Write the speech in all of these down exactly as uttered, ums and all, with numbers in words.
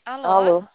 Alô? Alô?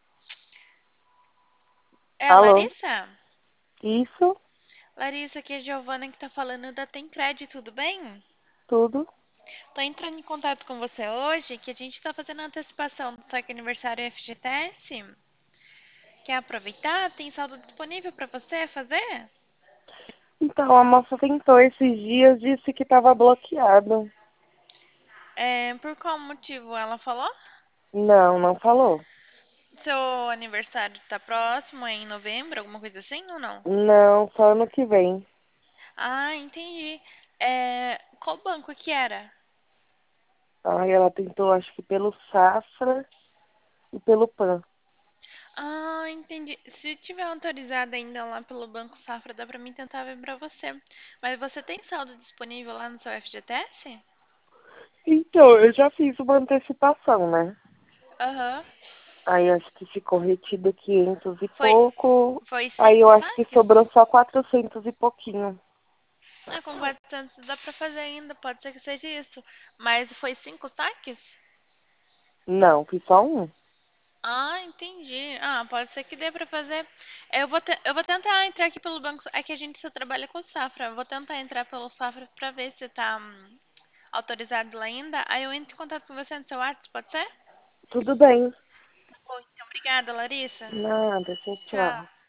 É a Alô? Larissa? Isso? Larissa, aqui é a Giovana que tá falando da Temcred, tudo bem? Tudo? Tô entrando em contato com você hoje que a gente tá fazendo a antecipação do seu aniversário F G T S. Quer aproveitar? Tem saldo disponível pra você fazer? Então, a moça tentou esses dias, disse que estava bloqueado. É, por qual motivo ela falou? Não, não falou. Seu aniversário tá próximo, é em novembro, alguma coisa assim ou não? Não, só ano que vem. Ah, entendi. É, qual banco que era? Aí ela tentou, acho que pelo Safra e pelo Pan. Ah, entendi. Se tiver autorizado ainda lá pelo Banco Safra, dá pra mim tentar ver pra você. Mas você tem saldo disponível lá no seu F G T S? Então, eu já fiz uma antecipação, né? Aham. Aí acho que ficou retido quinhentos e Foi, pouco. foi Aí eu cinco acho que saques? sobrou só quatrocentos e pouquinho. Ah, com quatrocentos dá pra fazer ainda, pode ser que seja isso. Mas foi cinco saques? Não, fiz só um. Ah, entendi. Ah, pode ser que dê pra fazer. Eu vou, te- eu vou tentar entrar aqui pelo banco. É que a gente só trabalha com Safra. Eu vou tentar entrar pelo Safra pra ver se tá hum, autorizado lá ainda. Aí eu entro em contato com você no seu WhatsApp, pode ser? Tudo bem. Bom, então, obrigada, Larissa. Nada, tchau, Tchau. tchau.